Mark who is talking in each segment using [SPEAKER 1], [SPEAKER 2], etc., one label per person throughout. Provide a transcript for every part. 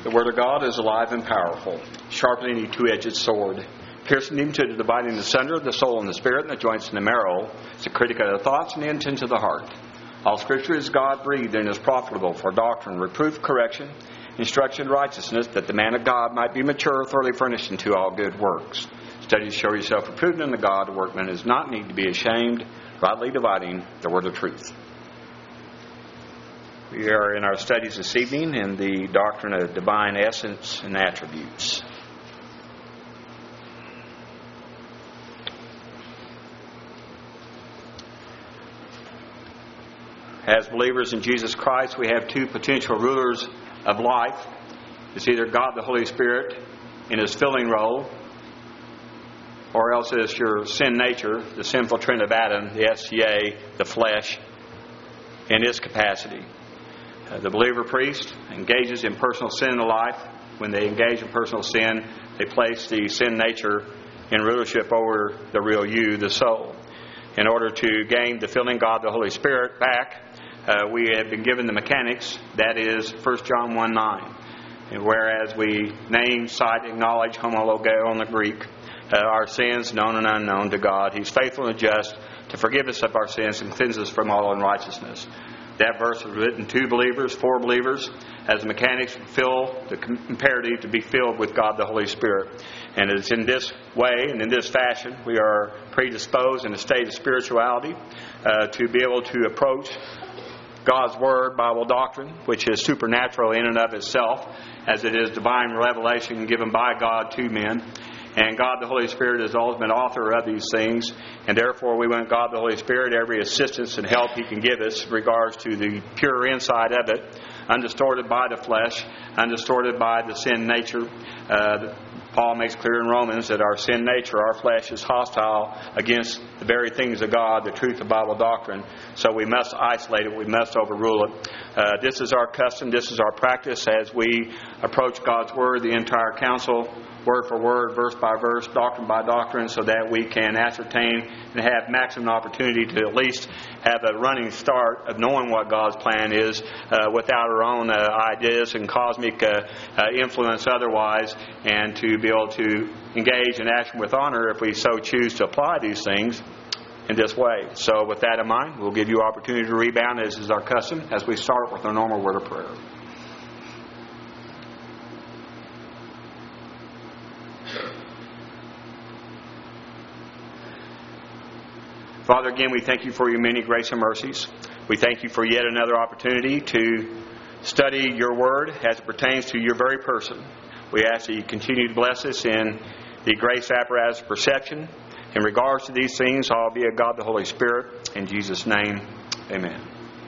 [SPEAKER 1] The Word of God is alive and powerful, sharper than any two-edged sword, piercing even to the dividing asunder of the soul and the spirit and the joints and the marrow. It's a critic of the thoughts and the intents of the heart. All Scripture is God-breathed and is profitable for doctrine, reproof, correction, instruction in righteousness, that the man of God might be mature, thoroughly furnished unto all good works. Study to show yourself approved unto God. A workman does not need to be ashamed, rightly dividing the word of truth. We are in our studies this evening in the doctrine of divine essence and attributes. As believers in Jesus Christ, we have two potential rulers of life. It's either God the Holy Spirit in His filling role, or else it's your sin nature, the sinful trend of Adam, the SCA, the flesh, in its capacity. The believer priest engages in personal sin in life. When they engage in personal sin, they place the sin nature in rulership over the real you, the soul. In order to gain the filling God the Holy Spirit back, we have been given the mechanics. That is 1 John 1:9. And whereas we name, cite, acknowledge, homologo on the Greek, our sins known and unknown to God, He's faithful and just to forgive us of our sins and cleanse us from all unrighteousness. That verse was written to believers, for believers, as mechanics fill the imperative to be filled with God the Holy Spirit. And it's in this way and in this fashion we are predisposed in a state of spirituality to be able to approach God's Word, Bible doctrine, which is supernatural in and of itself, as it is divine revelation given by God to men. And God the Holy Spirit is the ultimate author of these things. And therefore we want God the Holy Spirit every assistance and help He can give us in regards to the pure inside of it, undistorted by the flesh, undistorted by the sin nature. Paul makes clear in Romans that our sin nature, our flesh, is hostile against the very things of God, the truth of Bible doctrine. So we must isolate it. We must overrule it. This is our custom. This is our practice as we approach God's Word, the entire counsel, word for word, verse by verse, doctrine by doctrine, so that we can ascertain and have maximum opportunity to at least have a running start of knowing what God's plan is without our own ideas and cosmic influence otherwise, and to be able to engage in action with honor if we so choose to apply these things in this way. So with that in mind, we'll give you opportunity to rebound, as is our custom, as we start with our normal word of prayer. Father, again, we thank You for Your many grace and mercies. We thank You for yet another opportunity to study Your Word as it pertains to Your very person. We ask that You continue to bless us in the grace apparatus of perception in regards to these things, albeit God the Holy Spirit. In Jesus' name, amen.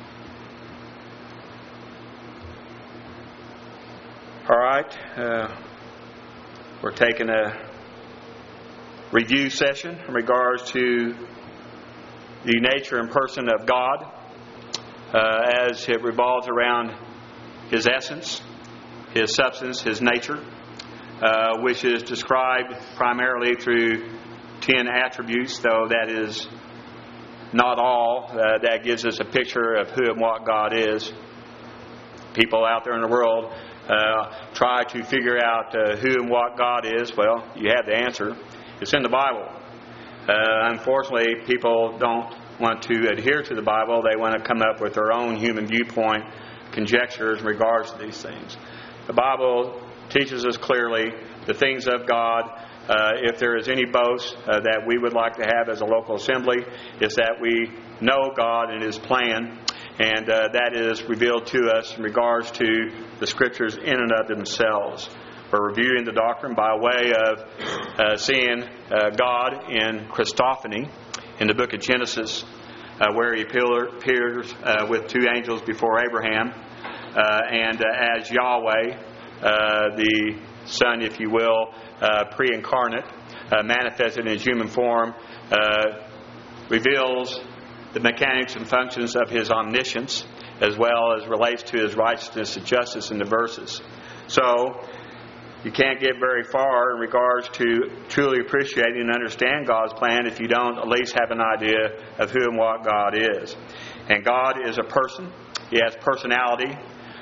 [SPEAKER 1] All right. We're taking a review session in regards to the nature and person of God as it revolves around His essence, His substance, His nature, which is described primarily through 10 attributes, though that is not all. That gives us a picture of who and what God is. People out there in the world try to figure out who and what God is. Well, you have the answer. It's in the Bible. Unfortunately, people don't want to adhere to the Bible. They want to come up with their own human viewpoint conjectures in regards to these things. The Bible teaches us clearly the things of God. If there is any boast that we would like to have as a local assembly, is that we know God and His plan, and that is revealed to us in regards to the Scriptures in and of themselves. We're reviewing the doctrine by way of seeing God in Christophany in the book of Genesis, where He appears with two angels before Abraham, and as Yahweh, the Son, if you will, pre-incarnate, manifested in His human form, reveals the mechanics and functions of His omniscience, as well as relates to His righteousness and justice in the verses. So, you can't get very far in regards to truly appreciating and understand God's plan if you don't at least have an idea of who and what God is. And God is a person. He has personality.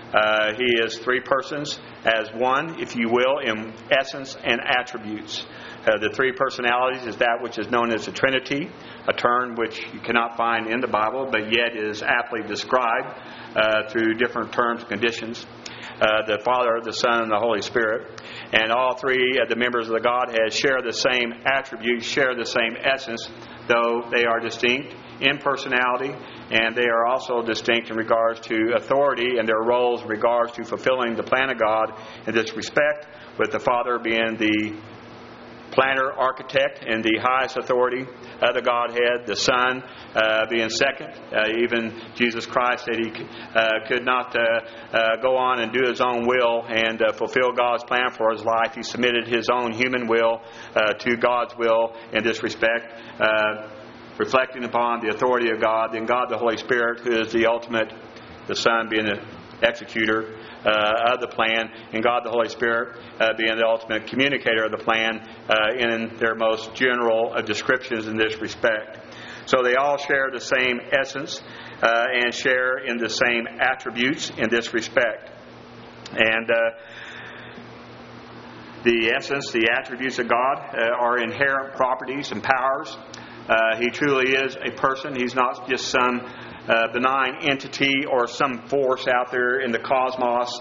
[SPEAKER 1] He is three persons as one, if you will, in essence and attributes. The three personalities is that which is known as the Trinity, a term which you cannot find in the Bible, but yet is aptly described through different terms and conditions. The Father, the Son, and the Holy Spirit. And all three of the members of the Godhead share the same attributes, share the same essence, though they are distinct in personality, and they are also distinct in regards to authority and their roles in regards to fulfilling the plan of God in this respect, with the Father being the planner, architect, and the highest authority of the Godhead, the Son being second. Even Jesus Christ said He could not go on and do His own will and fulfill God's plan for His life. He submitted His own human will to God's will in this respect, reflecting upon the authority of God. Then God the Holy Spirit, who is the ultimate, the Son being the executor of the plan, and God the Holy Spirit being the ultimate communicator of the plan in their most general descriptions in this respect. So they all share the same essence and share in the same attributes in this respect. And the essence, the attributes of God are inherent properties and powers. He truly is a person. He's not just some benign entity or some force out there in the cosmos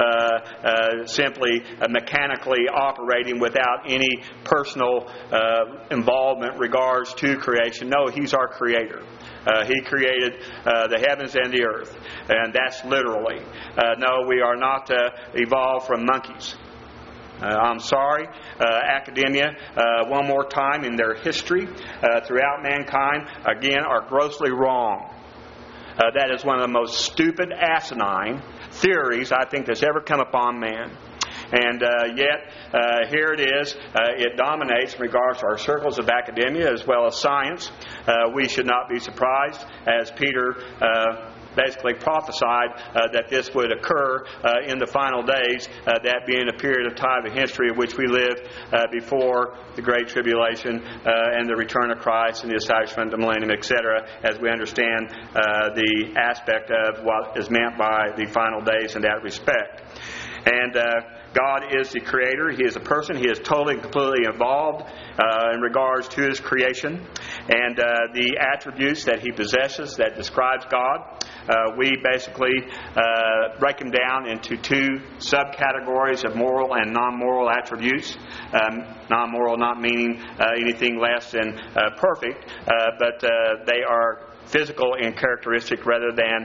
[SPEAKER 1] simply mechanically operating without any personal involvement in regards to creation. No, He's our Creator. He created the heavens and the earth, and that's literally. No, we are not evolved from monkeys. I'm sorry, academia, one more time in their history throughout mankind, again, are grossly wrong. That is one of the most stupid, asinine theories I think that's ever come upon man. And yet, here it is. It dominates in regards to our circles of academia as well as science. We should not be surprised, as Peter basically prophesied that this would occur in the final days, that being a period of time in history in which we live before the Great Tribulation and the return of Christ and the establishment of the millennium, etc., as we understand the aspect of what is meant by the final days in that respect. And God is the Creator. He is a person. He is totally and completely involved in regards to His creation. And the attributes that He possesses that describes God, we basically break them down into two subcategories of moral and non-moral attributes. Non-moral not meaning anything less than perfect, but they are physical in characteristic rather than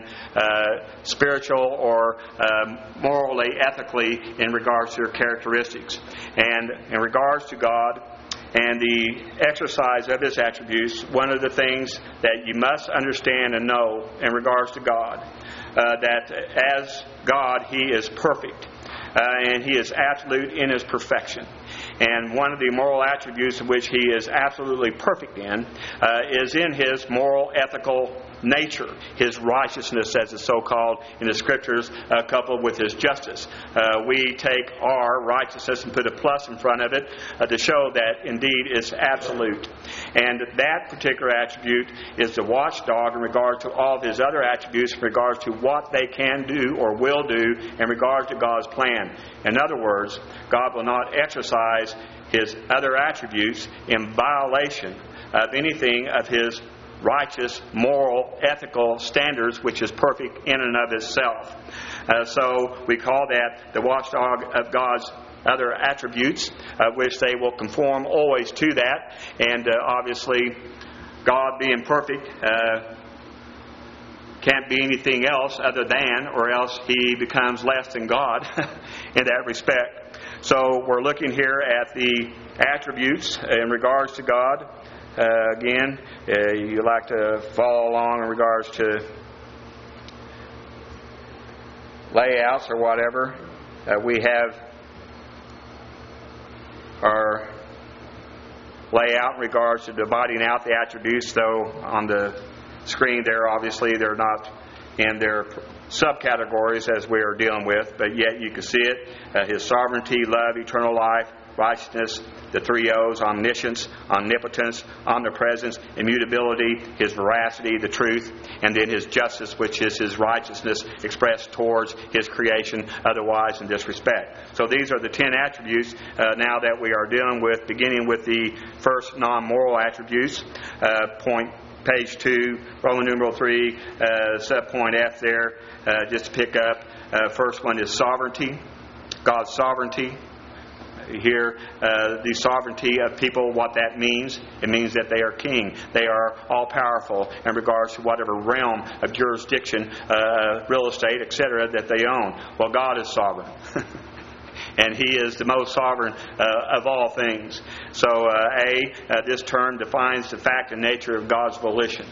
[SPEAKER 1] spiritual or morally, ethically in regards to their characteristics. And in regards to God and the exercise of His attributes, one of the things that you must understand and know in regards to God, that as God, He is perfect. And He is absolute in His perfection. And one of the moral attributes of which He is absolutely perfect in is in His moral, ethical nature, His righteousness, as it's so called in the Scriptures, coupled with His justice. We take our righteousness and put a plus in front of it to show that indeed it's absolute. And that particular attribute is the watchdog in regard to all of His other attributes in regards to what they can do or will do in regards to God's plan. In other words, God will not exercise His other attributes in violation of anything of His righteous, moral, ethical standards, which is perfect in and of itself. So we call that the watchdog of God's other attributes, which they will conform always to that. And obviously, God being perfect can't be anything else other than, or else He becomes less than God in that respect. So we're looking here at the attributes in regards to God. Again, you like to follow along in regards to layouts or whatever. We have our layout in regards to dividing out the attributes, though on the screen there, obviously, they're not in their subcategories as we are dealing with, but yet you can see it. His sovereignty, love, eternal life, righteousness, the three O's, omniscience, omnipotence, omnipresence, immutability, His veracity, the truth, and then His justice, which is His righteousness expressed towards His creation, otherwise in this respect. So these are the 10 attributes now that we are dealing with, beginning with the first non-moral attributes. Page 2, Roman numeral 3, subpoint F there, just to pick up. First one is sovereignty, God's sovereignty. Here, the sovereignty of people, what that means, it means that they are king. They are all-powerful in regards to whatever realm of jurisdiction, real estate, etc., that they own. Well, God is sovereign. And He is the most sovereign of all things. So, this term defines the fact and nature of God's volition.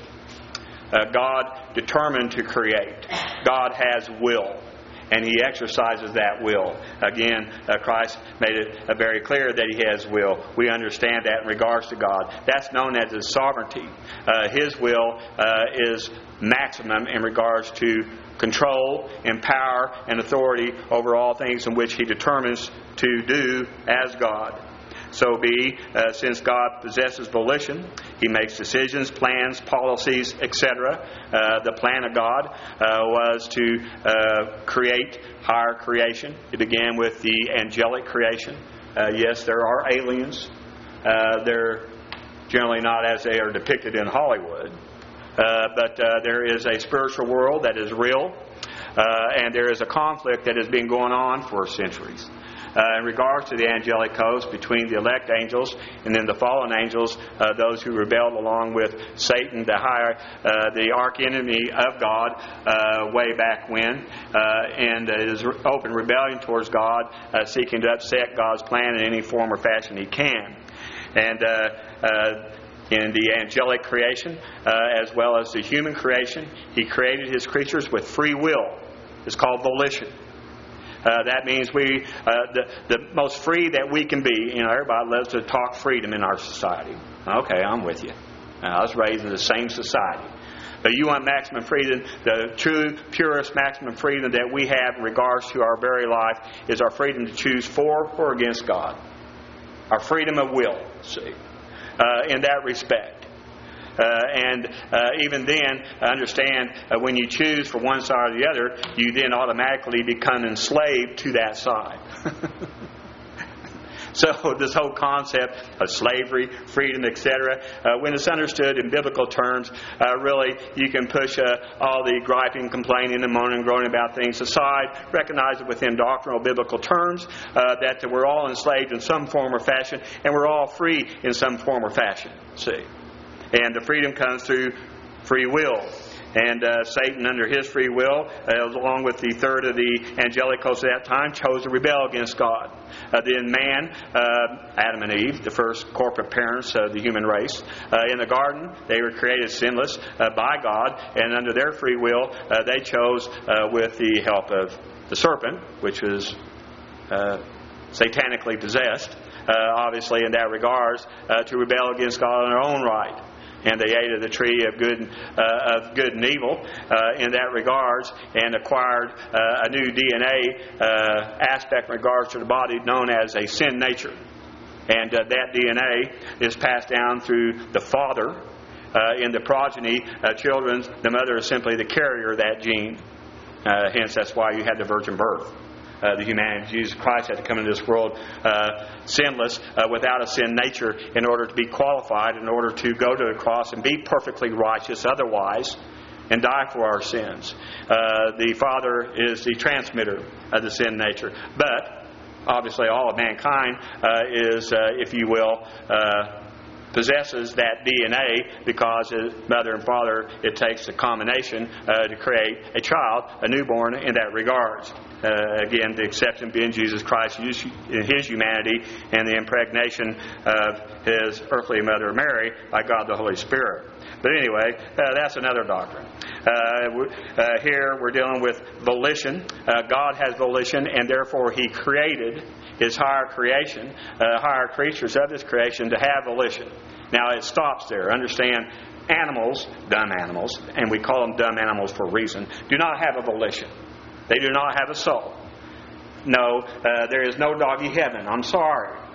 [SPEAKER 1] God determined to create. God has will. And He exercises that will. Again, Christ made it very clear that He has will. We understand that in regards to God. That's known as His sovereignty. His will is maximum in regards to control and power and authority over all things in which He determines to do as God. So since God possesses volition, He makes decisions, plans, policies, etc. The plan of God was to create higher creation. It began with the angelic creation. Yes, there are aliens. They're generally not as they are depicted in Hollywood. But there is a spiritual world that is real. And there is a conflict that has been going on for centuries. In regards to the angelic host, between the elect angels and then the fallen angels, those who rebelled along with Satan, the archenemy of God, way back when, and is open rebellion towards God, seeking to upset God's plan in any form or fashion he can. And in the angelic creation, as well as the human creation, He created His creatures with free will. It's called volition. That means the most free that we can be. Everybody loves to talk freedom in our society. Okay, I'm with you. I was raised in the same society. But you want maximum freedom. The true, purest maximum freedom that we have in regards to our very life is our freedom to choose for or against God. Our freedom of will, see, in that respect. And even then, understand when you choose for one side or the other, you then automatically become enslaved to that side. So this whole concept of slavery, freedom, etc., when it's understood in biblical terms, really you can push all the griping, complaining, and moaning and groaning about things aside, recognize it within doctrinal biblical terms, that we're all enslaved in some form or fashion, and we're all free in some form or fashion. See? And the freedom comes through free will. And Satan, under his free will, along with the third of the angelic host at that time, chose to rebel against God. Then man, Adam and Eve, the first corporate parents of the human race, in the garden, they were created sinless by God. And under their free will, they chose, with the help of the serpent, which was satanically possessed, obviously in that regards, to rebel against God on their own right. And they ate of the tree of good and evil in that regards, and acquired a new DNA aspect in regards to the body known as a sin nature. And that DNA is passed down through the father in the progeny. Children, the mother is simply the carrier of that gene. Hence, that's why you had the virgin birth. The humanity, Jesus Christ had to come into this world sinless, without a sin nature, in order to be qualified, in order to go to the cross and be perfectly righteous otherwise, and die for our sins. The Father is the transmitter of the sin nature. But, obviously, all of mankind is, if you will, possesses that DNA, because mother and father, it takes a combination to create a child, a newborn, in that regards. Again, the exception being Jesus Christ in His humanity and the impregnation of His earthly mother Mary by God the Holy Spirit. But anyway, that's another doctrine. Here we're dealing with volition. God has volition, and therefore He created His higher creation, higher creatures of His creation, to have volition. Now it stops there. Understand, animals, dumb animals, and we call them dumb animals for a reason, do not have a volition. They do not have a soul. No, there is no doggy heaven. I'm sorry.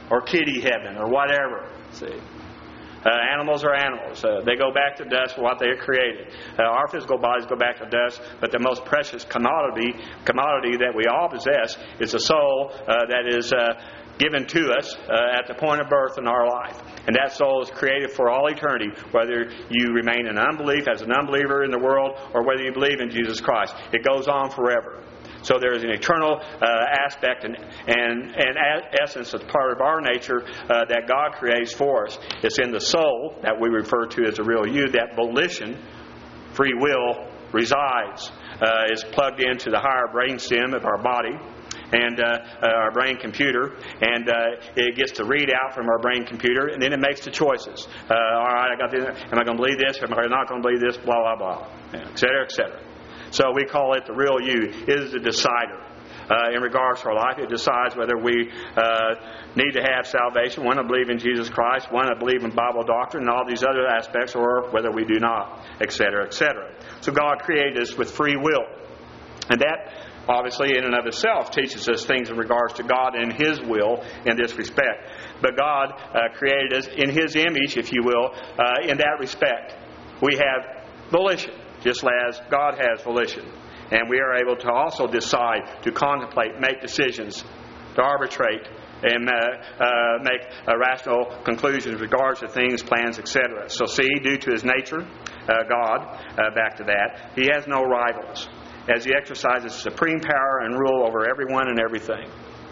[SPEAKER 1] or kitty heaven or whatever. See? Animals are animals. They go back to dust for what they are created. Our physical bodies go back to dust, but the most precious commodity that we all possess is a soul that is given to us at the point of birth in our life. And that soul is created for all eternity, whether you remain in unbelief as an unbeliever in the world or whether you believe in Jesus Christ. It goes on forever. So there is an eternal aspect and essence as part of our nature that God creates for us. It's in the soul that we refer to as the real you. That volition, free will, resides. Is plugged into the higher brain stem of our body and our brain computer, and it gets to read out from our brain computer, and then it makes the choices. All right, I got this. Am I going to believe this? Am I not going to believe this? Blah blah blah, et cetera, et cetera. So we call it the real you. It is the decider. In regards to our life, it decides whether we need to have salvation, want to believe in Jesus Christ, want to believe in Bible doctrine and all these other aspects, or whether we do not, etc., etc. So God created us with free will. And that, obviously, in and of itself, teaches us things in regards to God and His will in this respect. But God created us in His image, if you will, in that respect. We have volition, just as God has volition. And we are able to also decide, to contemplate, make decisions, to arbitrate, and make rational conclusions in regards to things, plans, etc. So see, due to His nature, God, back to that, He has no rivals, as He exercises supreme power and rule over everyone and everything.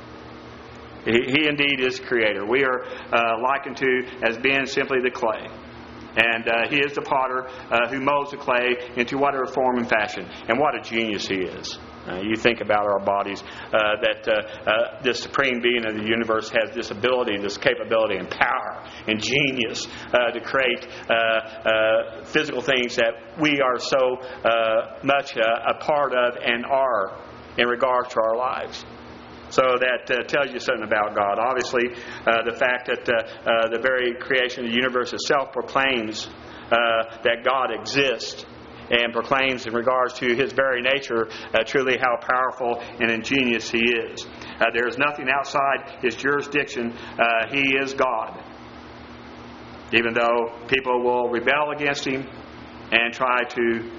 [SPEAKER 1] He indeed is Creator. We are likened to as being simply the clay. And He is the potter who molds the clay into whatever form and fashion. And what a genius He is. You think about our bodies, that this supreme being of the universe has this ability, this capability and power and genius to create physical things that we are so much a part of and are in regards to our lives. So that tells you something about God. Obviously, the fact that the very creation of the universe itself proclaims that God exists and proclaims in regards to His very nature truly how powerful and ingenious He is. There is nothing outside His jurisdiction. He is God. Even though people will rebel against Him and try to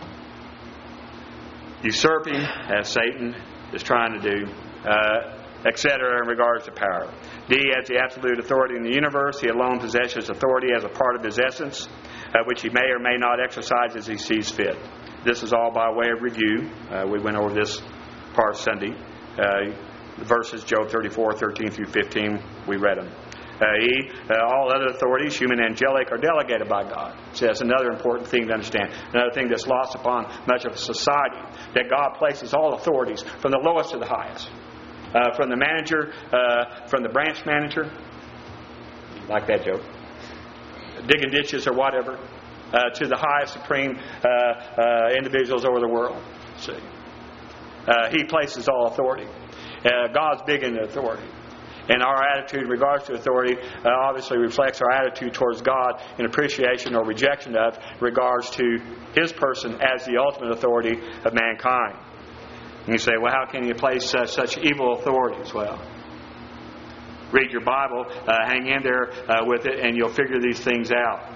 [SPEAKER 1] usurp Him, as Satan is trying to do, etc. in regards to power. D has the absolute authority in the universe. He alone possesses authority as a part of His essence, which He may or may not exercise as He sees fit. This is all by way of review. We went over this part Sunday. The verses, Job 34, 13 through 15, we read them. All other authorities, human and angelic, are delegated by God. So that's another important thing to understand. Another thing that's lost upon much of society, that God places all authorities from the lowest to the highest. From the manager, from the branch manager, like that joke, digging ditches or whatever, to the highest supreme individuals over the world. See, He places all authority. God's big in authority. And our attitude in regards to authority obviously reflects our attitude towards God in appreciation or rejection of regards to His person as the ultimate authority of mankind. And you say, well, how can you place such evil authorities? Well, read your Bible, hang in there with it, and you'll figure these things out.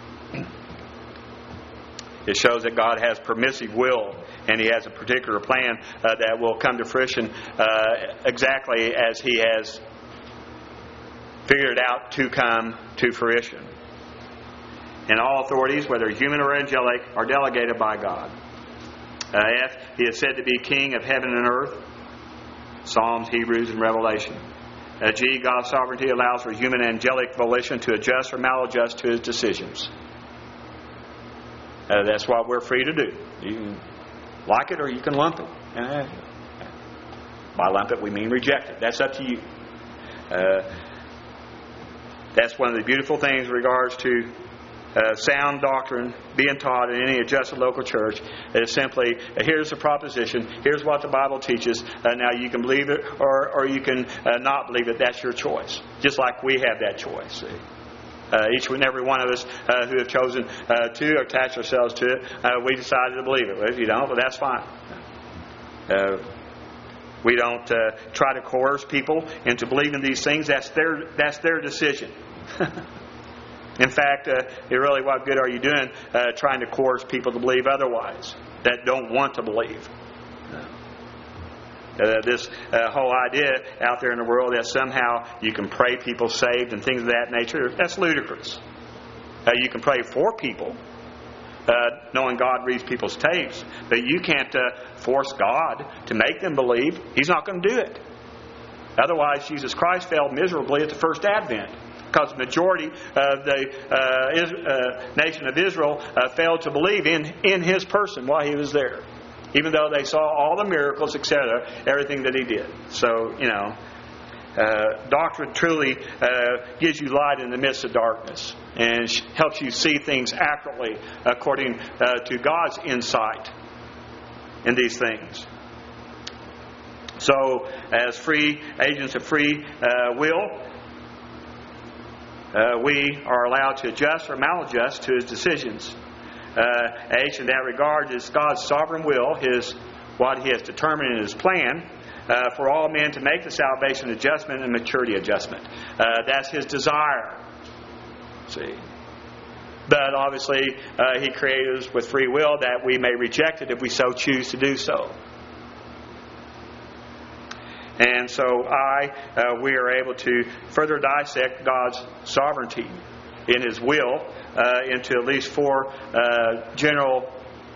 [SPEAKER 1] It shows that God has permissive will, and He has a particular plan that will come to fruition exactly as He has figured out to come to fruition. And all authorities, whether human or angelic, are delegated by God. F, He is said to be King of heaven and earth. Psalms, Hebrews, and Revelation. G, God's sovereignty allows for human and angelic volition to adjust or maladjust to His decisions. That's what we're free to do. You can like it or you can lump it. By lump it, we mean reject it. That's up to you. That's one of the beautiful things in regards to sound doctrine being taught in any adjusted local church. It is simply, here's the proposition, here's what the Bible teaches, now you can believe it or you can not believe it. That's your choice. Just like we have that choice. See? Each and every one of us who have chosen to attach ourselves to it, we decided to believe it. If you don't, well, that's fine. We don't try to coerce people into believing these things. That's their decision. In fact, really, what good are you doing trying to coerce people to believe otherwise, that don't want to believe? This whole idea out there in the world that somehow you can pray people saved and things of that nature, that's ludicrous. You can pray for people, knowing God reads people's tapes, but you can't force God to make them believe. He's not going to do it. Otherwise, Jesus Christ failed miserably at the first advent, because the majority of the nation of Israel failed to believe in His person while He was there, even though they saw all the miracles, etc., everything that He did. So, doctrine truly gives you light in the midst of darkness and helps you see things accurately according to God's insight in these things. So, as free agents of free will, we are allowed to adjust or maladjust to His decisions. H in that regard is God's sovereign will, what He has determined in His plan for all men to make the salvation adjustment and maturity adjustment. That's His desire. See? But obviously, He created us with free will that we may reject it if we so choose to do so. And so we are able to further dissect God's sovereignty in His will into at least 4 general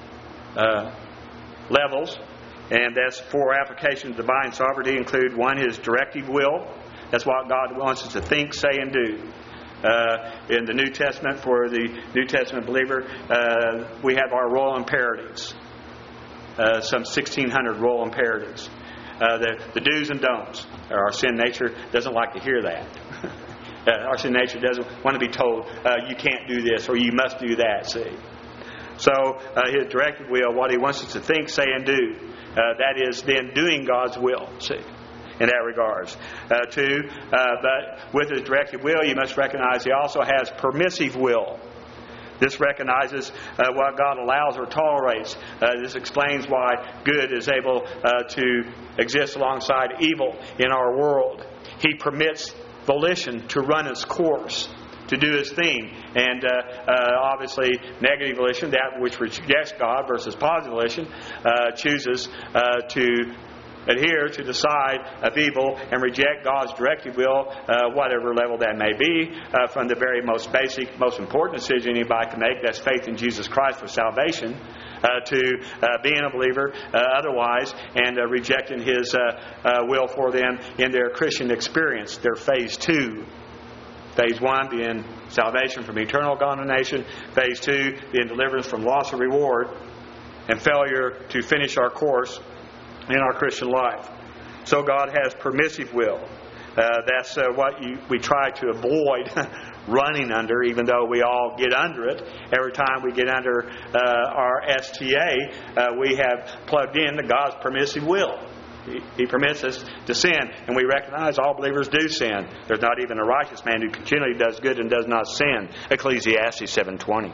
[SPEAKER 1] levels. And that's 4 applications of divine sovereignty include 1, His directive will. That's what God wants us to think, say, and do. In the New Testament, for the New Testament believer, we have our royal imperatives. Some 1,600 royal imperatives. The do's and don'ts. Our sin nature doesn't like to hear that. Our sin nature doesn't want to be told, you can't do this or you must do that, see. So, His directive will, what He wants us to think, say, and do. That is then doing God's will, see, in that regards. 2, but with His directive will, you must recognize He also has permissive will. This recognizes what God allows or tolerates. This explains why good is able to exist alongside evil in our world. He permits volition to run its course, to do its thing. And obviously, negative volition, that which rejects God, versus positive volition, chooses to adhere to the side of evil and reject God's directive will, whatever level that may be, from the very most basic, most important decision anybody can make, that's faith in Jesus Christ for salvation, to being a believer otherwise, and rejecting His will for them in their Christian experience, their phase 2. Phase 1 being salvation from eternal condemnation, phase 2 being deliverance from loss of reward and failure to finish our course in our Christian life. So God has permissive will. That's what we try to avoid running under, even though we all get under it. Every time we get under our STA, we have plugged in to God's permissive will. He permits us to sin, and we recognize all believers do sin. There's not even a righteous man who continually does good and does not sin. Ecclesiastes 7:20.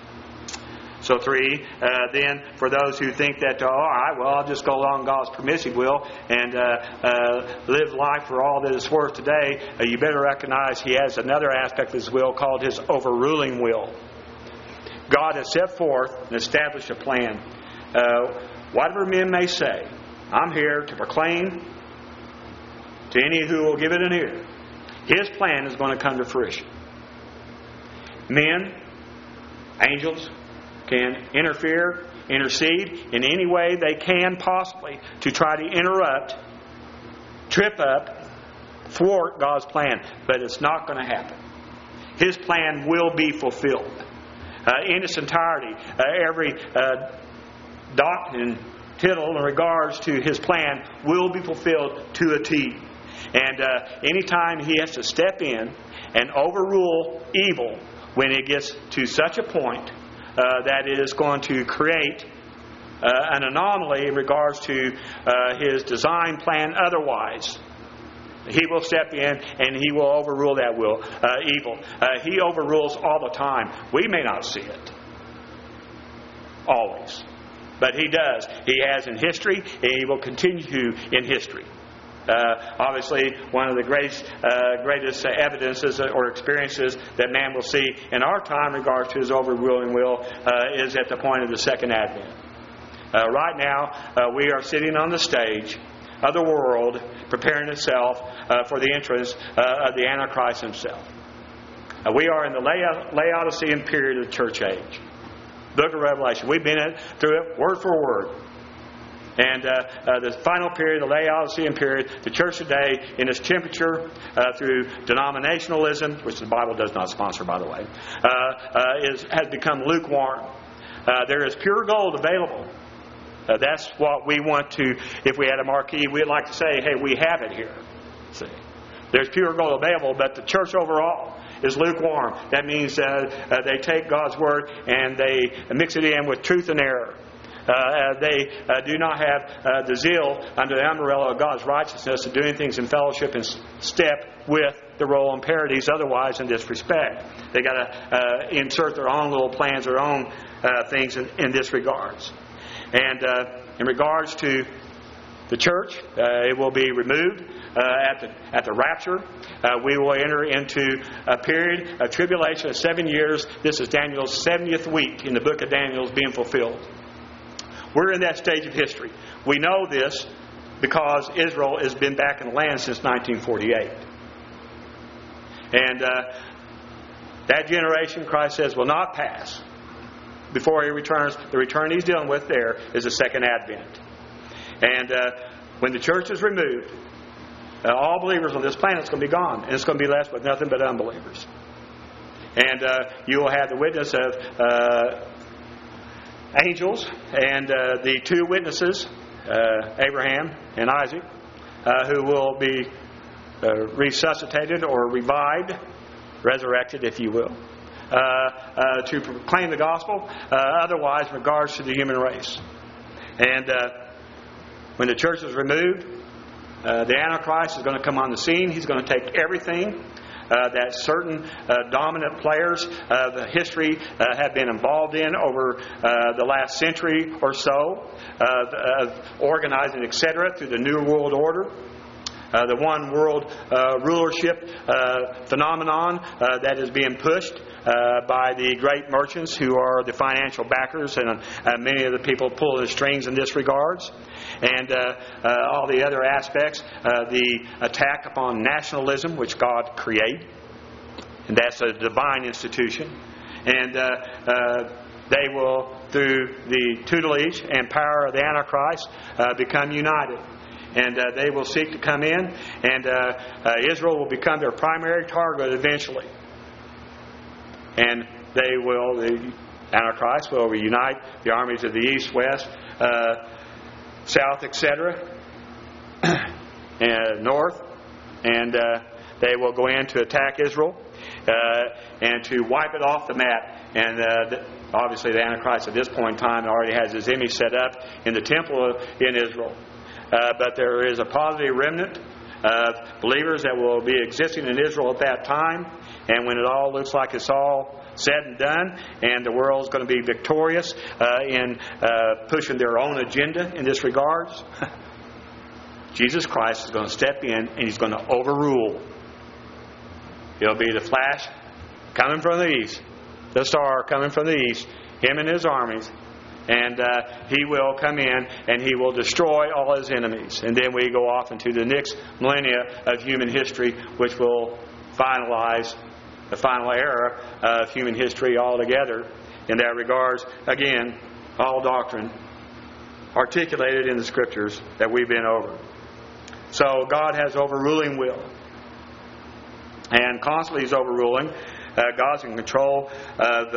[SPEAKER 1] So 3, then for those who think that, all right, well, I'll just go along God's permissive will and live life for all that it's worth today, you better recognize He has another aspect of His will called His overruling will. God has set forth and established a plan. Whatever men may say, I'm here to proclaim to any who will give it an ear. His plan is going to come to fruition. Men, angels, can intercede in any way they can possibly to try to interrupt, trip up, thwart God's plan. But it's not going to happen. His plan will be fulfilled. In its entirety, every dot and tittle in regards to His plan will be fulfilled to a T. And anytime He has to step in and overrule evil when it gets to such a point that it is going to create an anomaly in regards to His design plan otherwise, He will step in and He will overrule that evil. He overrules all the time. We may not see it. Always. But He does. He has in history, and He will continue to in history. Obviously, one of the greatest evidences or experiences that man will see in our time in regards to His overruling will is at the point of the second advent. Right now, we are sitting on the stage of the world, preparing itself for the entrance of the Antichrist himself. We are in the Laodicean period of the church age. Book of Revelation. We've been through it word for word. And the final period, the Laodicean period, the church today, in its temperature, through denominationalism, which the Bible does not sponsor, by the way, has become lukewarm. There is pure gold available. That's what we want to, if we had a marquee, we'd like to say, hey, we have it here. See, there's pure gold available, but the church overall is lukewarm. That means they take God's Word and they mix it in with truth and error. They do not have the zeal under the umbrella of God's righteousness of doing things in fellowship and step with the role and parodies otherwise in this respect. They got to insert their own little plans, their own things in this regards. And in regards to the church, it will be removed at the rapture. We will enter into a period of tribulation of 7 years. This is Daniel's 70th week in the book of Daniel is being fulfilled. We're in that stage of history. We know this because Israel has been back in the land since 1948. And that generation, Christ says, will not pass before He returns. The return He's dealing with there is the second advent. And when the church is removed, all believers on this planet is going to be gone. And it's going to be left with nothing but unbelievers. And you will have the witness of angels and the two witnesses, Abraham and Isaac, who will be resuscitated or revived, resurrected, if you will, to proclaim the gospel, otherwise in regards to the human race. And when the church is removed, the Antichrist is going to come on the scene. He's going to take everything that certain dominant players of history have been involved in over the last century or so, of organizing, etc., through the New World Order. The one world rulership phenomenon that is being pushed by the great merchants who are the financial backers and many of the people pulling the strings in this regards. And all the other aspects, the attack upon nationalism, which God created, and that's a divine institution. And they will, through the tutelage and power of the Antichrist, become united. And they will seek to come in, and Israel will become their primary target eventually. And the Antichrist will reunite the armies of the east, west, south, etc., and north, and they will go in to attack Israel and to wipe it off the map. And obviously the Antichrist at this point in time already has his image set up in the temple in Israel. But there is a positive remnant of believers that will be existing in Israel at that time. And when it all looks like it's all said and done, and the world's going to be victorious in pushing their own agenda in this regards, Jesus Christ is going to step in and He's going to overrule. It'll be the flash coming from the east, the star coming from the east, Him and His armies. And He will come in and He will destroy all His enemies. And then we go off into the next millennia of human history, which will finalize the final era of human history altogether. In that regards, again, all doctrine articulated in the Scriptures that we've been over. So God has overruling will. And constantly He's overruling. God's in control of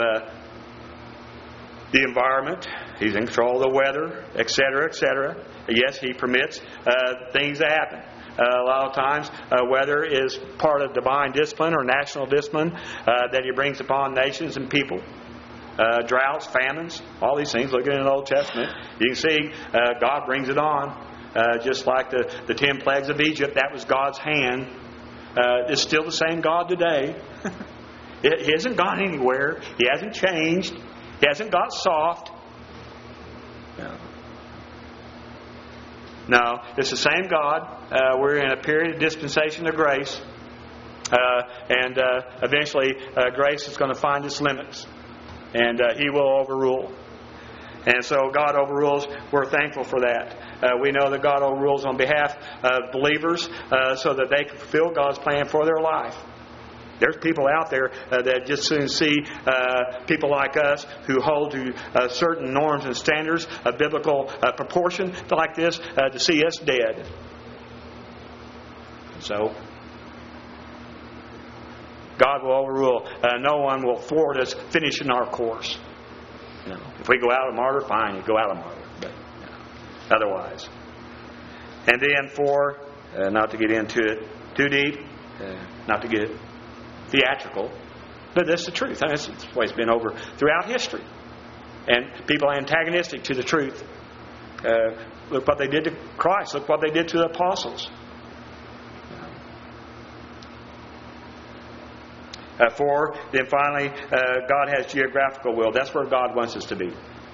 [SPEAKER 1] the environment. He's in control of the weather, etc., etc. Yes, He permits things to happen. A lot of times, weather is part of divine discipline or national discipline that He brings upon nations and people. Droughts, famines, all these things. Looking in the Old Testament, you can see God brings it on. Just like the 10 plagues of Egypt, that was God's hand. It's still the same God today. He hasn't gone anywhere. He hasn't changed. He hasn't got soft. No, it's the same God. We're in a period of dispensation of grace. And eventually grace is going to find its limits. And He will overrule. And so God overrules. We're thankful for that. We know that God overrules on behalf of believers so that they can fulfill God's plan for their life. There's people out there that just soon see people like us who hold to certain norms and standards of biblical proportion like this to see us dead. So God will overrule. No one will thwart us finishing our course. You know, if we go out a martyr, fine, you go out a martyr. But otherwise. And then for, not to get into it too deep, not to get theatrical, but that's the truth. That's the way it's been over throughout history. And people are antagonistic to the truth. Look what they did to Christ. Look what they did to the apostles. Then finally, God has geographical will. That's where God wants us to be.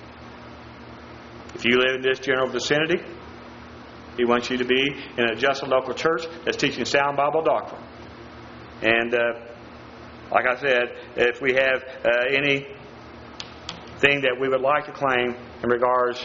[SPEAKER 1] If you live in this general vicinity, He wants you to be in a just local church that's teaching sound Bible doctrine. And like I said, if we have anything that we would like to claim in regards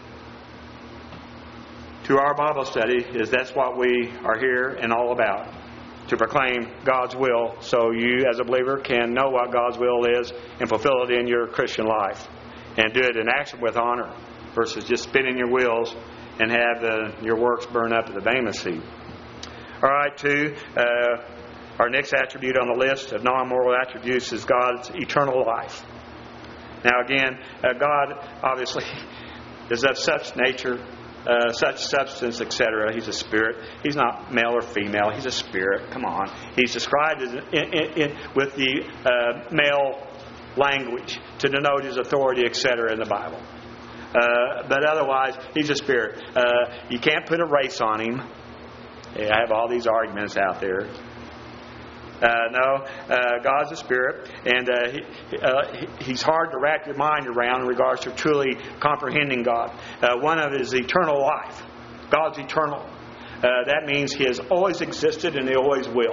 [SPEAKER 1] to our Bible study, is that's what we are here and all about. To proclaim God's will so you as a believer can know what God's will is and fulfill it in your Christian life. And do it in action with honor versus just spinning your wheels and have your works burn up at the Bema seat. All right, 2. Our next attribute on the list of non-moral attributes is God's eternal life. Now again, God obviously is of such nature, such substance, etc. He's a spirit. He's not male or female. He's a spirit. Come on. He's described with the male language to denote His authority, etc. in the Bible. But otherwise, He's a spirit. You can't put a race on Him. I have all these arguments out there. No, God's a spirit, and He's hard to wrap your mind around in regards to truly comprehending God. One of His eternal life. God's eternal. That means He has always existed and He always will.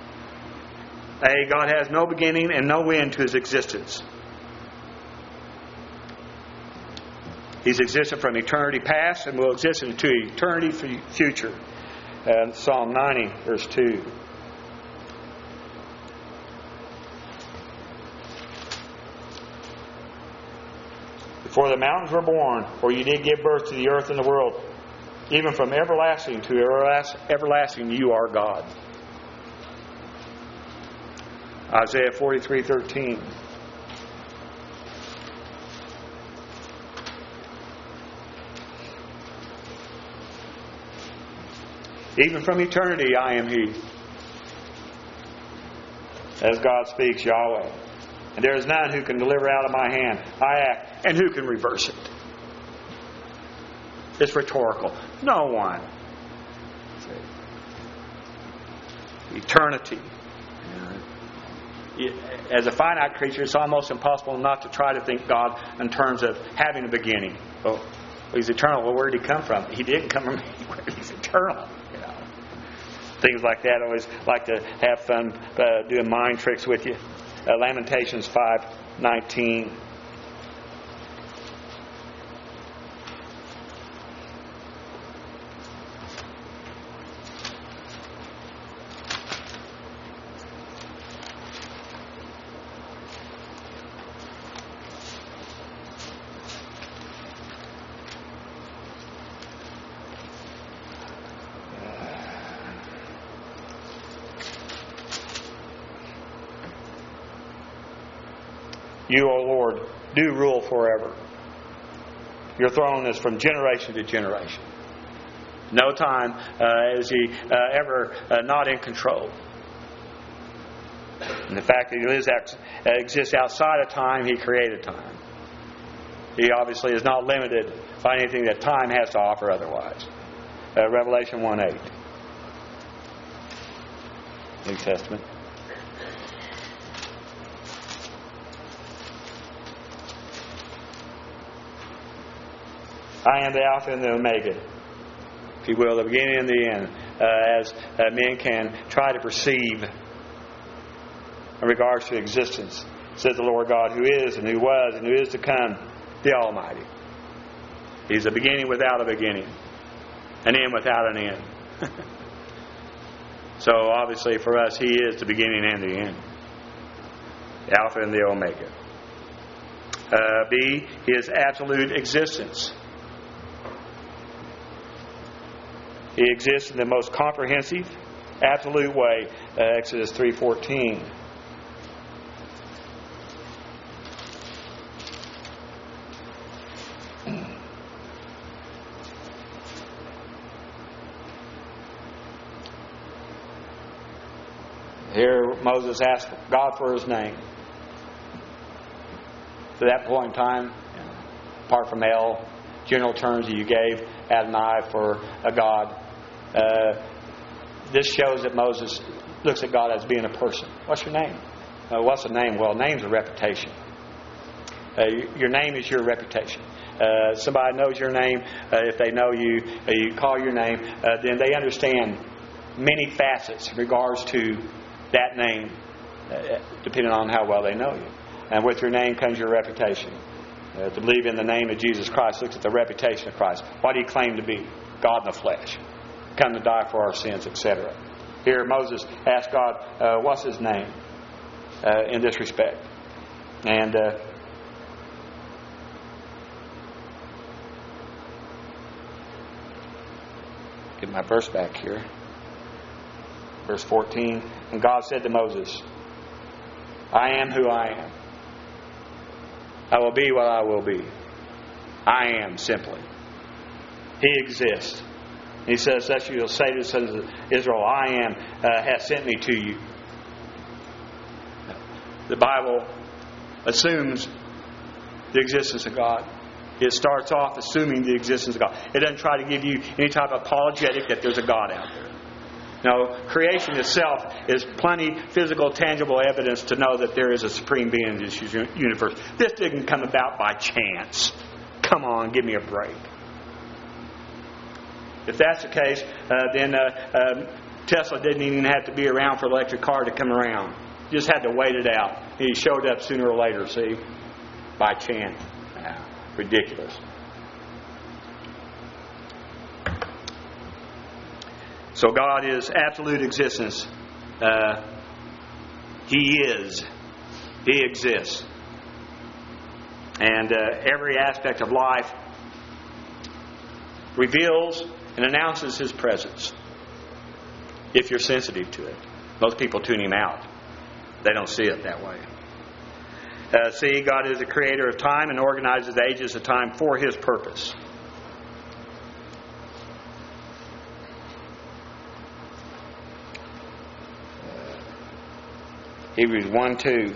[SPEAKER 1] God has no beginning and no end to His existence. He's existed from eternity past and will exist into eternity future. Psalm 90, verse 2. For the mountains were born, for you did give birth to the earth and the world. Even from everlasting to everlasting, you are God. Isaiah 43:13. Even from eternity, I am He. As God speaks, Yahweh. And there is none who can deliver out of my hand. I act, and who can reverse it? It's rhetorical. No one. Eternity. As a finite creature, it's almost impossible not to try to think God in terms of having a beginning. Oh, He's eternal. Well, where did He come from? He didn't come from anywhere. He's eternal. Things like that. I always like to have fun doing mind tricks with you. Lamentations 5:19. You, O Lord, do rule forever. Your throne is from generation to generation. No time is He ever not in control. And the fact that He exists outside of time, He created time. He obviously is not limited by anything that time has to offer otherwise. Revelation 1:8. New Testament. I am the Alpha and the Omega. if you will, the beginning and the end, as men can try to perceive in regards to existence. Says the Lord God, who is and who was and who is to come, the Almighty. He's a beginning without a beginning, an end without an end. So obviously for us, He is the beginning and the end, the Alpha and the Omega. B, His absolute existence. He exists in the most comprehensive, absolute way. Exodus 3:14. Here Moses asked God for His name. To that point in time, apart from El, general terms that you gave, Adonai for a God, this shows that Moses looks at God as being a person. What's your name? What's a name? Well, name's a reputation. Your name is your reputation. Somebody knows your name. If they know you, you call your name, then they understand many facets in regards to that name, depending on how well they know you. And with your name comes your reputation. To believe in the name of Jesus Christ looks at the reputation of Christ. What do you claim to be? God in the flesh. Come to die for our sins, etc. Here Moses asked God, what's His name in this respect? And get my verse back here. Verse 14. And God said to Moses, I am who I am. I will be what I will be. I am, simply. He exists. He says, thus you will say to the sons of Israel, I am, hath sent me to you. The Bible assumes the existence of God. It starts off assuming the existence of God. It doesn't try to give you any type of apologetic that there's a God out there. No, creation itself is plenty physical, tangible evidence to know that there is a supreme being in this universe. This didn't come about by chance. Come on, give me a break. If that's the case, then Tesla didn't even have to be around for the electric car to come around. You just had to wait it out. He showed up sooner or later, see? By chance. Ridiculous. So God is absolute existence. He is. He exists. And every aspect of life reveals and announces His presence, if you're sensitive to it. Most people tune Him out. They don't see it that way. See, God is the creator of time and organizes the ages of time for His purpose. Hebrews 1:2.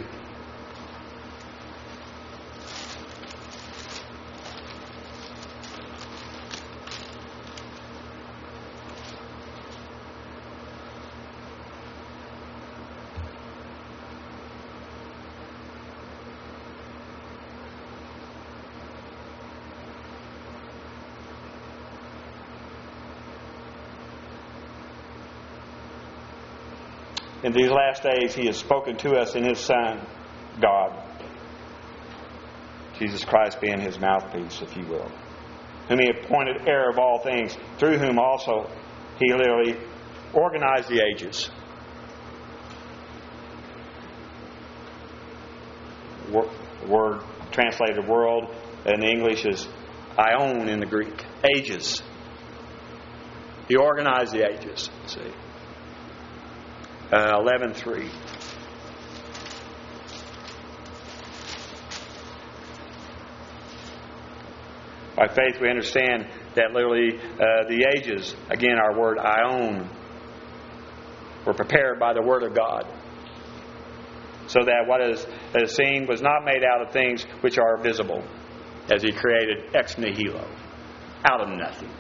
[SPEAKER 1] In these last days, He has spoken to us in His Son, God. Jesus Christ being His mouthpiece, if you will. Whom He appointed heir of all things, through whom also He literally organized the ages. The word translated world in English is aion in the Greek. Ages. He organized the ages. See. 11:3. By faith we understand that literally the ages, again our word aion, were prepared by the Word of God. So that what is seen was not made out of things which are visible, as He created ex nihilo, out of nothing.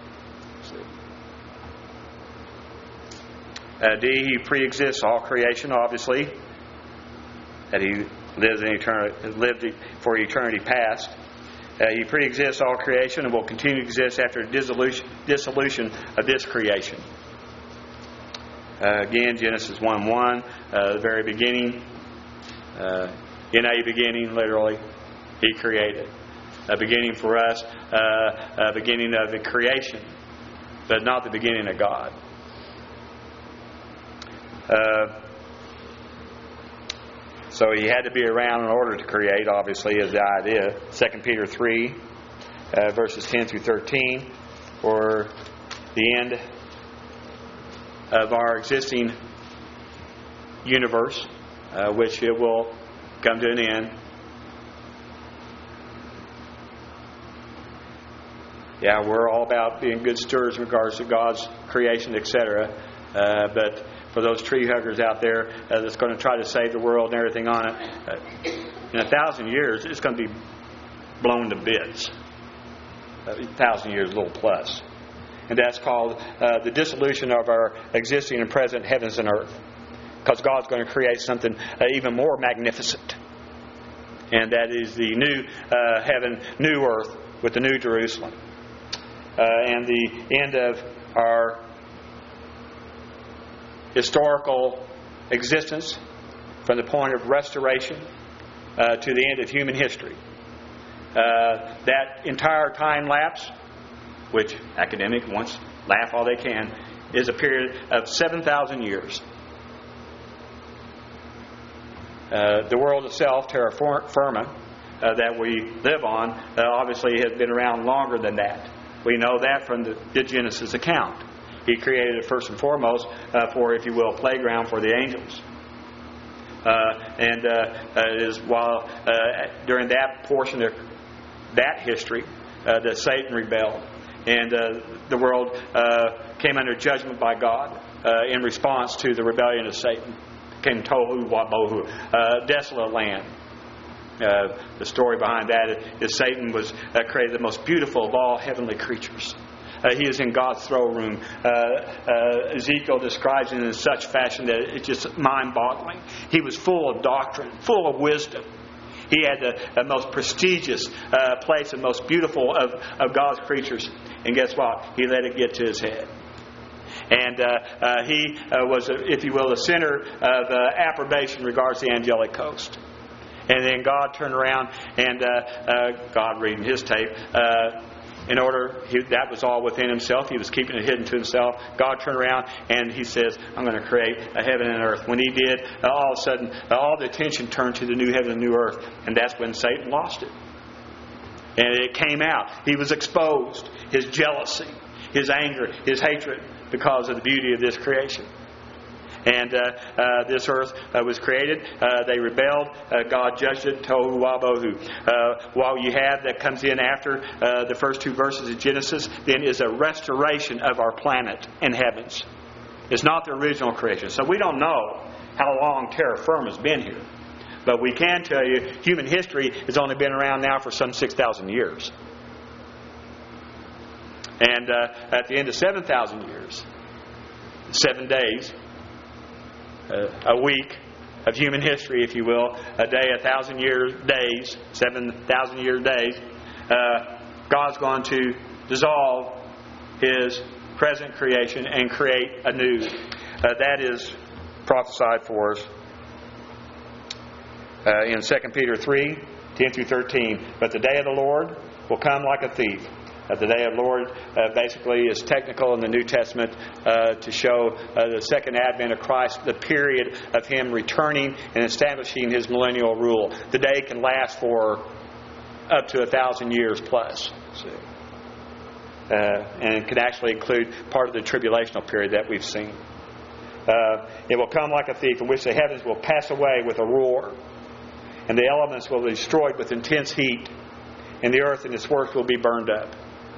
[SPEAKER 1] D, He pre-exists all creation, obviously. That He lives in lived for eternity past. He pre-exists all creation and will continue to exist after the dissolution of this creation. Again, Genesis 1:1, the very beginning. In a beginning, literally, He created. A beginning for us, a beginning of the creation, but not the beginning of God. So He had to be around in order to create, obviously, is the idea. 2 Peter 3, verses 10 through 13, or the end of our existing universe, which it will come to an end. Yeah, we're all about being good stewards in regards to God's creation, etc. But for those tree huggers out there that's going to try to save the world and everything on it, in 1,000 years, it's going to be blown to bits. 1,000 years, a little plus. And that's called the dissolution of our existing and present heavens and earth. Because God's going to create something even more magnificent. And that is the new heaven, new earth with the new Jerusalem. And the end of our historical existence from the point of restoration to the end of human history. That entire time lapse, which academics once laugh all they can, is a period of 7,000 years. The world itself, terra firma, that we live on, obviously has been around longer than that. We know that from the Genesis account. He created it first and foremost for, if you will, a playground for the angels. It is while during that portion of that history that Satan rebelled. And the world came under judgment by God in response to the rebellion of Satan. Came tohu wabohu, desolate land. The story behind that is Satan was created the most beautiful of all heavenly creatures. He is in God's throne room. Ezekiel describes it in such fashion that it's just mind-boggling. He was full of doctrine, full of wisdom. He had the most prestigious place and most beautiful of God's creatures. And guess what? He let it get to his head. And he was, if you will, the center of approbation in regards to the angelic host. And then God turned around and God reading his tape. That was all within himself. He was keeping it hidden to himself. God turned around and He says, I'm going to create a heaven and earth. When He did, all of a sudden, all the attention turned to the new heaven and new earth. And that's when Satan lost it. And it came out. He was exposed. His jealousy, his anger, his hatred because of the beauty of this creation. And this earth was created. They rebelled. God judged it. Tohu wabohu. While you have that comes in after the first two verses of Genesis, then is a restoration of our planet and heavens. It's not the original creation. So we don't know how long terra firma has been here. But we can tell you human history has only been around now for some 6,000 years. And at the end of 7,000 years, 7 days, a week of human history, if you will, a day, 1,000 year days, 7,000 year days, God's going to dissolve His present creation and create a new. That is prophesied for us in 2 Peter 3, 10 through 13. But the day of the Lord will come like a thief. The day of the Lord basically is technical in the New Testament to show the second advent of Christ, the period of Him returning and establishing His millennial rule. The day can last for up to 1,000 years plus. And it can actually include part of the tribulational period that we've seen. It will come like a thief, in which the heavens will pass away with a roar, and the elements will be destroyed with intense heat, and the earth and its works will be burned up.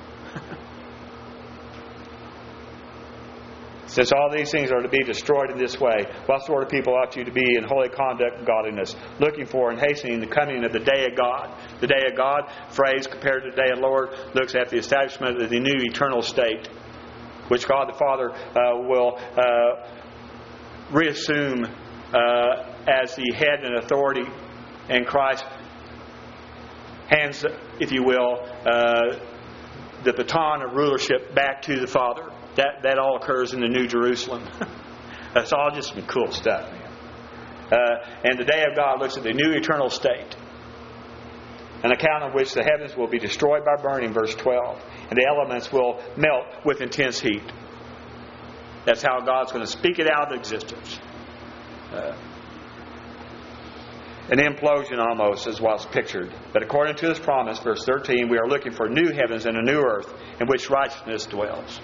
[SPEAKER 1] Since all these things are to be destroyed in this way, what sort of people ought you to be in holy conduct and godliness, looking for and hastening the coming of the day of God? The day of God, phrase compared to the day of the Lord, looks at the establishment of the new eternal state, which God the Father will reassume as the head and authority, and Christ hands, if you will, the baton of rulership back to the Father. That all occurs in the New Jerusalem. That's all just some cool stuff, man. And the day of God looks at the new eternal state, an account of which the heavens will be destroyed by burning, verse 12, and the elements will melt with intense heat. That's how God's going to speak it out of existence. An implosion almost is what's pictured. But according to His promise, verse 13, we are looking for new heavens and a new earth in which righteousness dwells.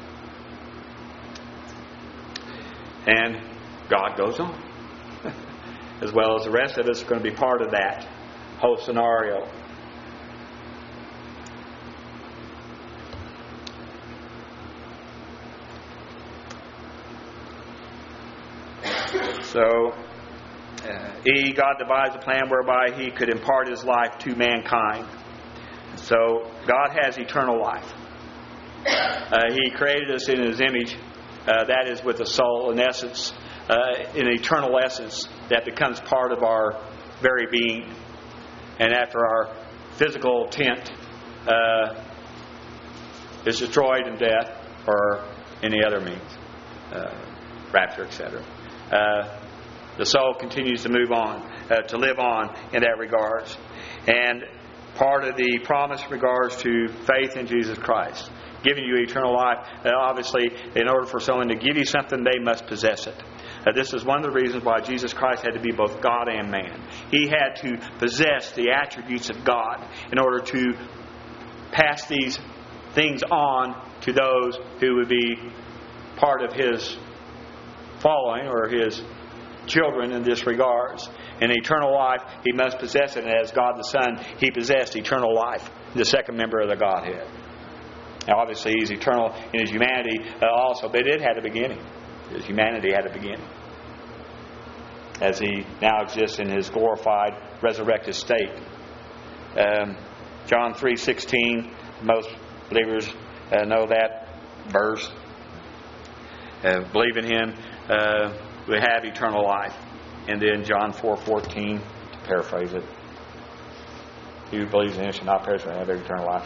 [SPEAKER 1] And God goes on. As well as the rest of us are going to be part of that whole scenario. So, God devised a plan whereby He could impart His life to mankind. So, God has eternal life. He created us in His image. That is with a soul, in essence, an eternal essence that becomes part of our very being. And after our physical tent is destroyed in death or any other means, rapture, etc., the soul continues to move on, to live on in that regards. And part of the promise regards to faith in Jesus Christ, giving you eternal life. Obviously, in order for someone to give you something, they must possess it. This is one of the reasons why Jesus Christ had to be both God and man. He had to possess the attributes of God in order to pass these things on to those who would be part of His following or His children in this regards. In eternal life, He must possess it. And as God the Son, He possessed eternal life, the second member of the Godhead. Now, obviously, He's eternal in His humanity also, but it had a beginning. His humanity had a beginning, as He now exists in His glorified, resurrected state. John 3:16, most believers know that verse. Believe in Him, we have eternal life. And then John 4:14, to paraphrase it, he who believes in Him shall not perish but have eternal life.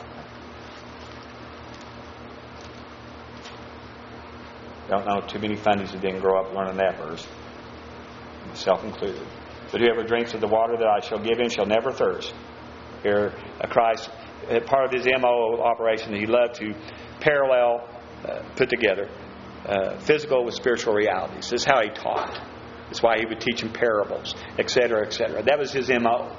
[SPEAKER 1] Don't know too many funnies who didn't grow up learning that verse, myself included. But whoever drinks of the water that I shall give him shall never thirst. Here, Christ, part of His MO operation, He loved to parallel, put together physical with spiritual realities. This is how He taught. That's why He would teach in parables, etc., etc. That was His MO.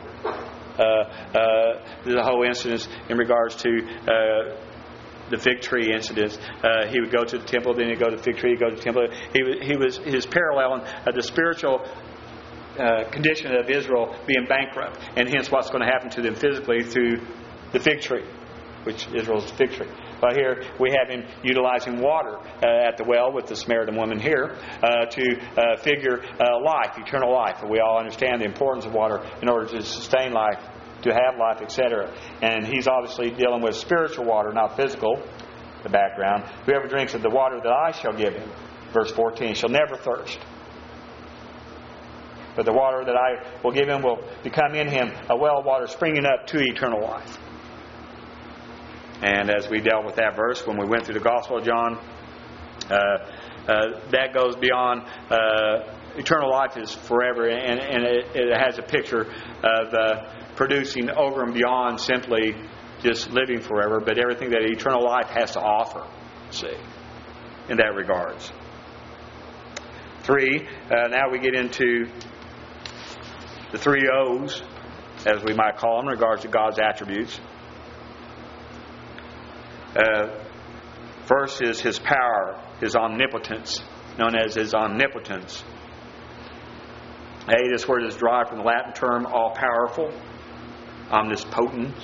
[SPEAKER 1] The whole incident in regards to the fig tree incidents. He would go to the temple, then he'd go to the fig tree, he'd go to the temple. He was his paralleling the spiritual condition of Israel being bankrupt, and hence what's going to happen to them physically through the fig tree, which Israel's fig tree. But here we have Him utilizing water at the well with the Samaritan woman here to figure life, eternal life. And we all understand the importance of water in order to sustain life, to have life, etc. And He's obviously dealing with spiritual water, not physical, the background. Whoever drinks of the water that I shall give him, verse 14, shall never thirst. But the water that I will give him will become in him a well of water springing up to eternal life. And as we dealt with that verse when we went through the Gospel of John, that goes beyond eternal life is forever, and it has a picture of producing over and beyond simply just living forever, but everything that eternal life has to offer, see, in that regards. 3, now we get into the 3 O's, as we might call them, in regards to God's attributes. First is His power, His omnipotence, known as His omnipotence. A, this word is derived from the Latin term all-powerful, omnipotent.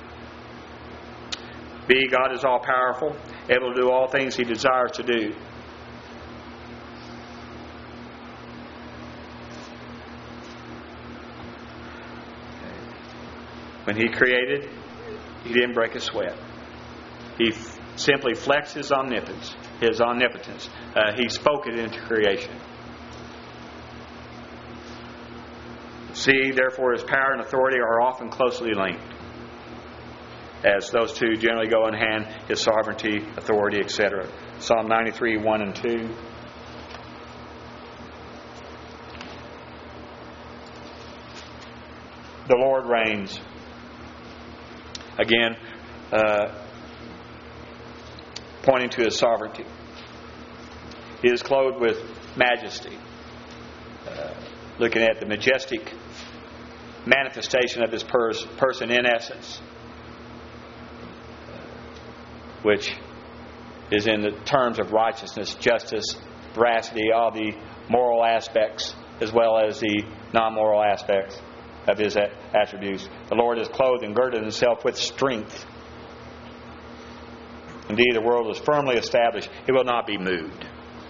[SPEAKER 1] B, God is all-powerful, able to do all things He desires to do. When He created, He didn't break a sweat. He simply flexed His omnipotence. He spoke it into creation. C, therefore, His power and authority are often closely linked. as those two generally go in hand, His sovereignty, authority, etc. Psalm 93, 1 and 2. The Lord reigns. Again, pointing to His sovereignty. He is clothed with majesty. Looking at the majestic manifestation of His person in essence, which is in the terms of righteousness, justice, veracity, all the moral aspects as well as the non-moral aspects of His attributes. The Lord is clothed and girded Himself with strength. Indeed, the world is firmly established. It will not be moved.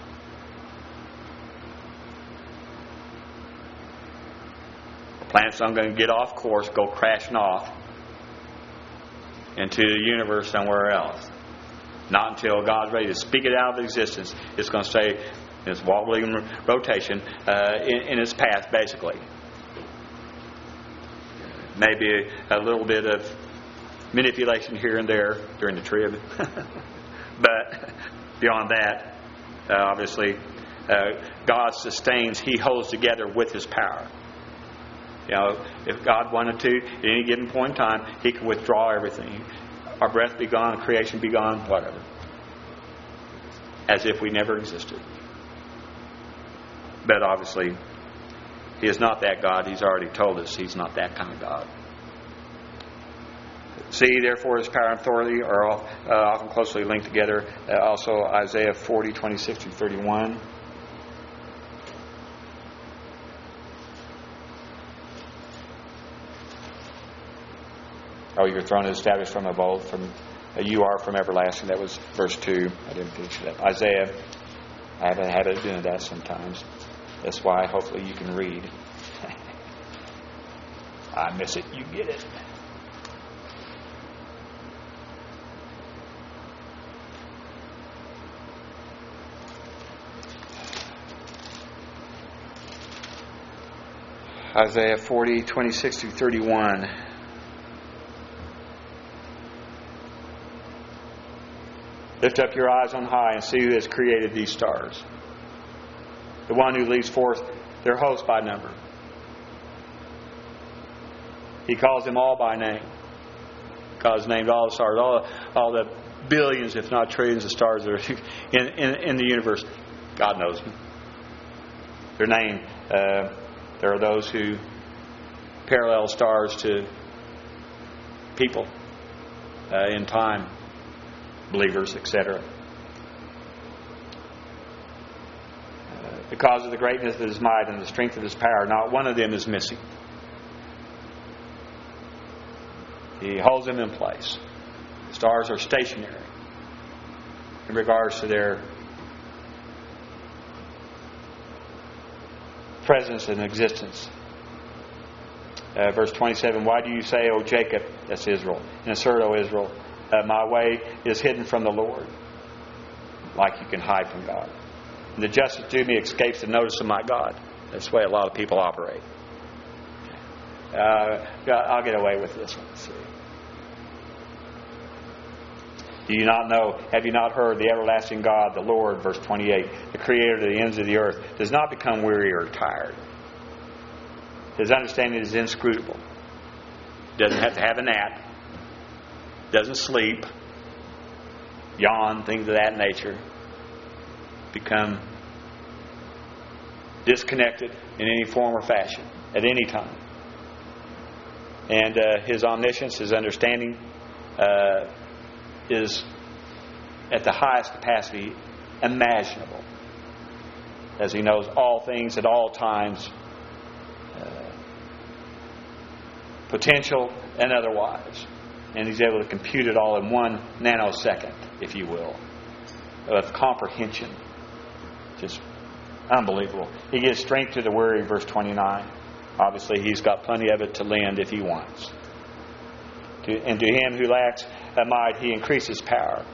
[SPEAKER 1] The planet's not going to get off course, go crashing off into the universe somewhere else. Not until God's ready to speak it out of existence. It's going to stay in its wobbling rotation in its path, basically. Maybe a little bit of manipulation here and there during the trib. But beyond that, obviously, God sustains. He holds together with His power. You know, if God wanted to, at any given point in time, He could withdraw everything. Our breath be gone, creation be gone, whatever. As if we never existed. But obviously, He is not that God. He's already told us He's not that kind of God. See, therefore, His power and authority are all, often closely linked together. Also, Isaiah 40, 26 through 31. Oh, your throne is established from of old. You are from everlasting. That was verse 2. I didn't finish that. Isaiah, I have a habit of doing that sometimes. That's why hopefully you can read. I miss it. You get it. Isaiah 40, 26 through 31. Lift up your eyes on high and see who has created these stars. The one who leads forth their host by number. He calls them all by name. God's named all the stars, all the billions, if not trillions of stars that are in the universe. God knows them. They're named. There are those who parallel stars to people in time, believers, etc. Because of the greatness of His might and the strength of His power, not one of them is missing. He holds them in place. The stars are stationary in regards to their presence and existence. Verse 27, why do you say, O Jacob, that's Israel, and assert, O Israel, my way is hidden from the Lord, like you can hide from God. And the justice due me escapes the notice of my God. That's the way a lot of people operate. I'll get away with this one. Let's see. Do you not know? Have you not heard the everlasting God, the Lord, verse 28, the Creator of the ends of the earth, does not become weary or tired. His understanding is inscrutable. Doesn't have to have a nap. Doesn't sleep. Yawn, things of that nature. Become disconnected in any form or fashion at any time. And His omniscience, His understanding is at the highest capacity imaginable, as He knows all things at all times, potential and otherwise, and He's able to compute it all in 1 nanosecond, if you will, of comprehension. Just unbelievable. He gives strength to the weary, verse 29. Obviously, He's got plenty of it to lend if He wants. And to him who lacks a might, He increases power.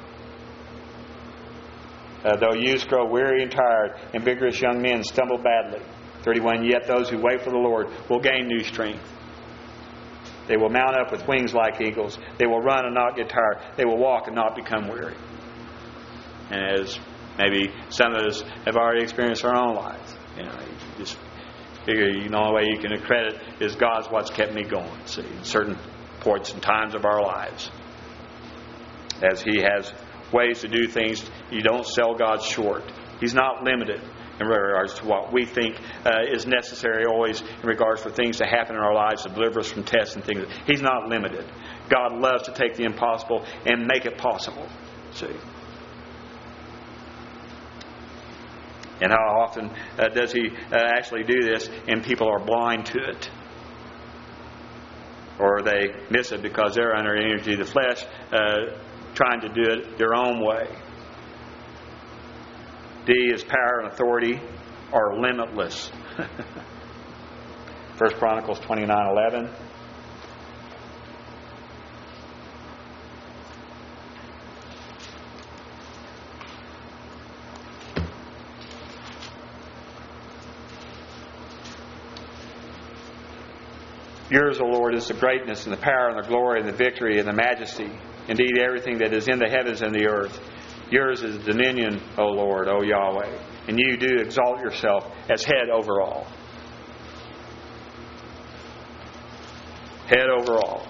[SPEAKER 1] Though youths grow weary and tired, and vigorous young men stumble badly. 31, yet those who wait for the Lord will gain new strength. They will mount up with wings like eagles. They will run and not get tired. They will walk and not become weary. And as maybe some of us have already experienced our own lives, you just figure the only way you can accredit is God's what's kept me going. See, in certain points and times of our lives, as He has ways to do things, you don't sell God short. He's not limited in regards to what we think is necessary always in regards for things to happen in our lives to deliver us from tests and things. He's not limited. God loves to take the impossible and make it possible. See. And how often does He actually do this and people are blind to it? Or they miss it because they're under the energy of the flesh, trying to do it their own way. D, His power and authority are limitless. 1 Chronicles 29:11. Yours, O Lord, is the greatness and the power and the glory and the victory and the majesty. Indeed, everything that is in the heavens and the earth. Yours is dominion, O Lord, O Yahweh. And you do exalt yourself as head over all. Head over all.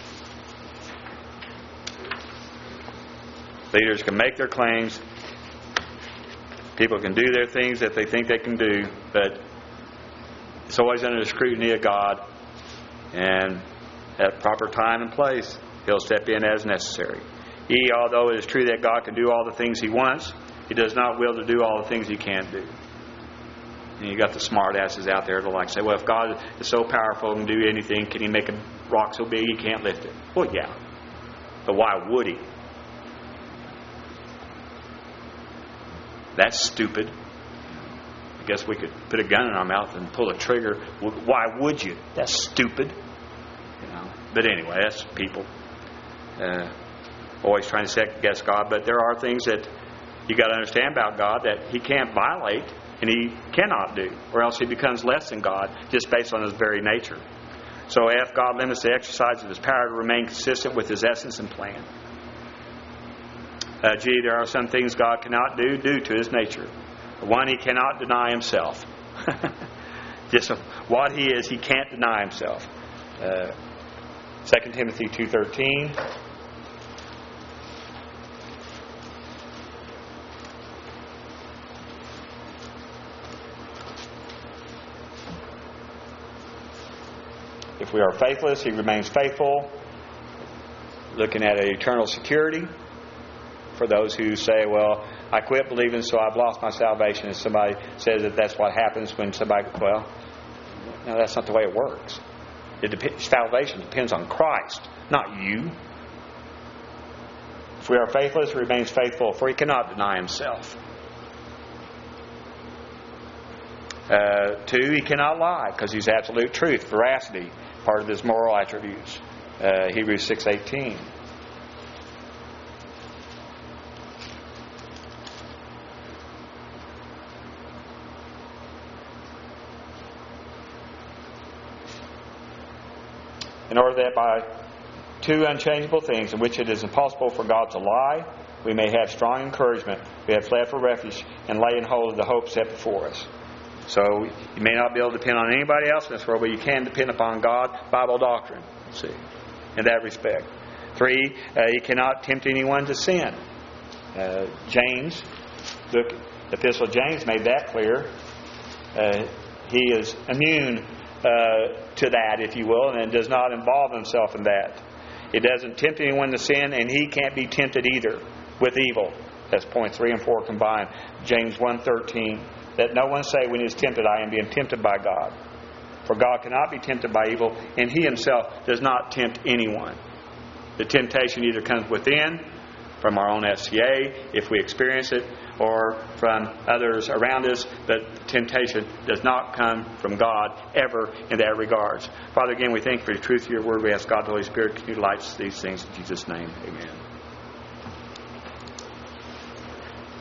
[SPEAKER 1] Leaders can make their claims. People can do their things that they think they can do. But it's always under the scrutiny of God. And at proper time and place, He'll step in as necessary. Although it is true that God can do all the things He wants, He does not will to do all the things He can't do. And you got the smart asses out there that say, well, if God is so powerful and can do anything, can He make a rock so big He can't lift it? Well, yeah. But why would He? That's stupid. I guess we could put a gun in our mouth and pull a trigger. Why would you? That's stupid. But anyway, that's people. Always trying to second guess God. But there are things that you got to understand about God that He can't violate and He cannot do, or else He becomes less than God just based on His very nature. So F, God limits the exercise of His power to remain consistent with His essence and plan. G, there are some things God cannot do due to His nature. One, He cannot deny Himself. Just what He is, He can't deny Himself. 2 Timothy 2:13. If we are faithless, He remains faithful. Looking at an eternal security. For those who say, well, I quit believing, so I've lost my salvation. And somebody says that that's what happens when somebody... Well, no, that's not the way it works. Salvation depends on Christ, not you. If we are faithless, He remains faithful, for He cannot deny Himself. 2, He cannot lie, because He's absolute truth, veracity, part of His moral attributes. Hebrews 6:18. In order that by 2 unchangeable things in which it is impossible for God to lie, we may have strong encouragement. We have fled for refuge and lay in hold of the hope set before us. So you may not be able to depend on anybody else in this world, but you can depend upon God, Bible doctrine. See, in that respect. 3, He cannot tempt anyone to sin. James, the Epistle of James made that clear. He is immune to that, if you will, and does not involve Himself in that. It doesn't tempt anyone to sin, and He can't be tempted either with evil. That's point 3 and 4 combined. James 1:13. That no one say when he is tempted, I am being tempted by God. For God cannot be tempted by evil, and He Himself does not tempt anyone. The temptation either comes within, from our own FCA, if we experience it, or from others around us, but temptation does not come from God ever in that regards. Father, again, we thank you for the truth of your word. We ask God, the Holy Spirit, to utilize these things in Jesus' name. Amen.